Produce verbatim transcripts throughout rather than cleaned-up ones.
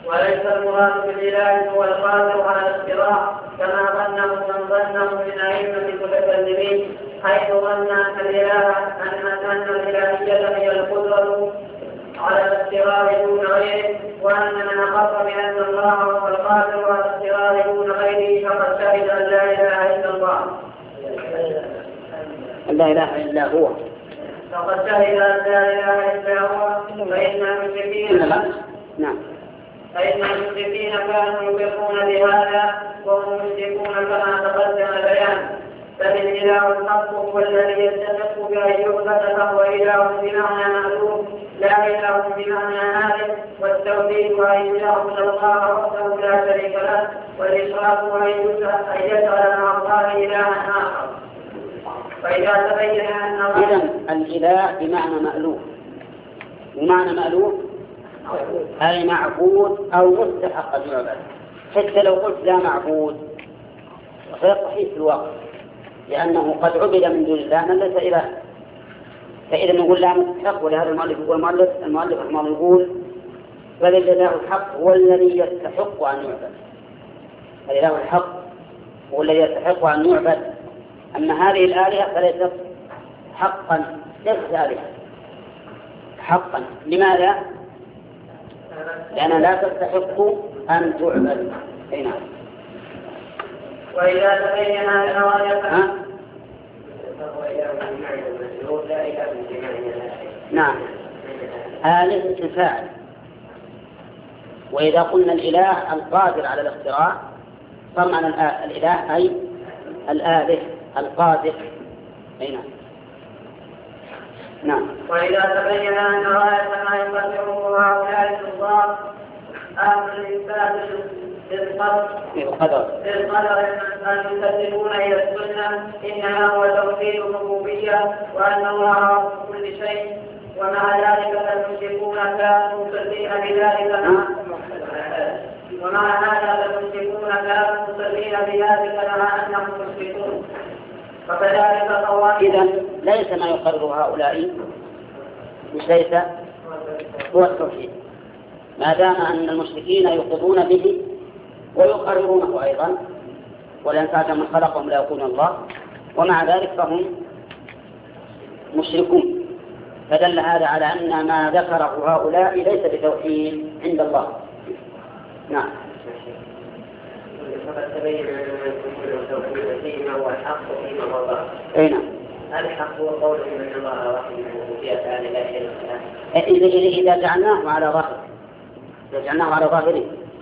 وليس المراد بالإله هو القادر على الاختراع كما ظنه من ظنه من أئمة المتكلمين، حيث ظن أن الإله أن أن الإلهية هي القدرة على الاختراع دون غيره، وأن من أخر بأن الله هو القادر على الاختراع دون غيره فقد شهد أن لا إله إلا الله. لا إله إلا هو. فقد شهد أن لا إله إلا هو. فإن المشركين نعم فإن المشركين كانوا يقرون بهذا وهم مشركون كما تقدم البيان. فالإله الحق هو الذي يستحق بأن يعبد، فهو إله بمعنى مألوف لا إله بمعنى هالك. والتوحيد أن يعبد الله وحده لا شريك له، والإشراك أن يجعل مع الله إلها آخر. فإذا تبين أن إذن الإله بمعنى مألوف، ومعنى مألوف أي معبود أو مستحق أن يعبد. حتى لو قلت لا معبود غير صحيح في الواقع، لأنه قد عبد من دون الله من ليس إله. فإذا نقول لا مستحق. ولهذا المؤلف يقول المؤلف المؤلف رحمه الله يقول بل الإله الحق هو الذي يستحق أن يعبد. الإله الحق هو الذي يستحق أن يعبد. أما هذه الآلهة فليست حقا، ليست آلهة حقا. لماذا؟ لأنها لا تستحق أن تعبد. أي نعم. وإذا تبين أن غاية نعم آلهة الفاعل. وإذا قلنا الإله القادر على الاختراع صار معنى الإله أي الآله القادر. أي نعم. نعم. وإذا تبين أن غاية ما يقدره هؤلاء الكفار أهل الإثبات بالقدر بالقدر أن يسلمون إلى السنة إنما هو توحيد الربوبية وأن الله رب كل شيء، ومع ذلك فالمشركون كانوا مصدقين بذلك ومع هذا فالمشركون كانوا مصدقين بذلك مع أنهم مشركون. فكذلك طوائف. إذن ليس ما يقرر هؤلاء مش ليس هو التوحيد، ما دام أن المشركين يقرون به ويقررونه أيضا، ولن تعلم من خلقهم لا يكون الله، ومع ذلك فهم مشركون. فدل هذا على أن ما ذكره هؤلاء ليس بتوحيد عند الله. نعم. فقد تبين أن التوحيد فيما هو الحق وفيما هو الباطل. أي نعم. الحق هو قول من الله واحد في أفعال لا شريك له. إذا إذا جعلناه على ظاهر إذا جعلناه على ظاهره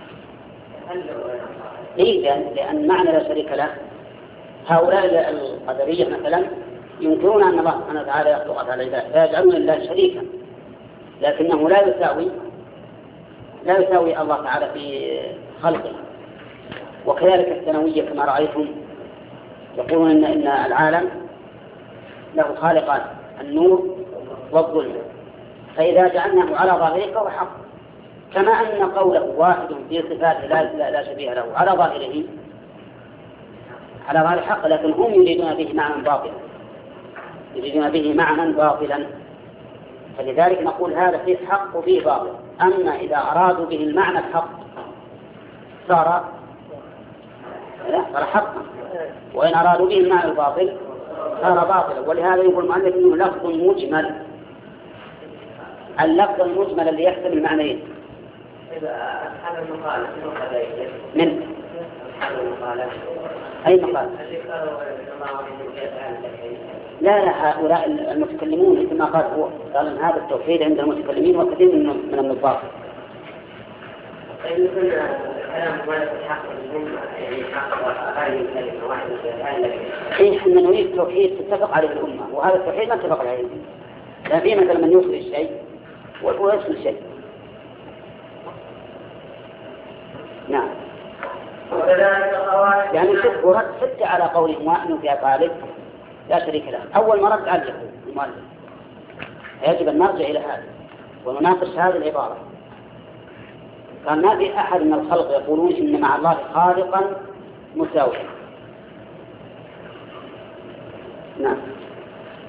إذا لأن معنى لا شريك له. هؤلاء القدرية مثلا ينكرون أن الله سبحانه وتعالى يخلق أفعال العباد فيجعلون الله شريكا، لكنه لا يساوي لا يساوي الله تعالى في خلقه. وكذلك الثانوية كما رأيتم يقولون إن, إن العالم له خالقان النور والظلم، فإذا جعلناه على ظاهره فهو حق، كما أن قوله واحد في صفاته لا, لا, لا شبيه له على ظاهره على ظاهر الحق، لكن هم يريدون به معنى باطلا يريدون به معنى باطلا فلذلك نقول هذا فيه حق وفيه باطل. أما إذا أرادوا به المعنى الحق صار صار حقا، وإن أرادوا به المعنى الباطل صار باطلا. ولهذا يقول المؤلف إنه لفظ مجمل. اللفظ المجمل اللي يحتمل معنيين. هذا المقالة من أي مقالة؟ لا لا هؤلاء المتكلمون كما قال هو قال أن هذا التوحيد عند المتكلمين وكثير من من النظار. إيه إحنا نريد توحيد تتفق عليه الأمة، وهذا التوحيد ما اتفق عليه. لا في مثلا من يخرج الشيء ويصل الشيء. نعم. يعني شوف ورد حتى على قولهم واحد في أفعاله لا شريك له. أول ما رد عليه المؤلف يجب أن نرجع إلى هذا ونناقش هذه العبارة. قال ما في أحد من الخلق يقولون إن مع الله خالقا مساويا. نعم.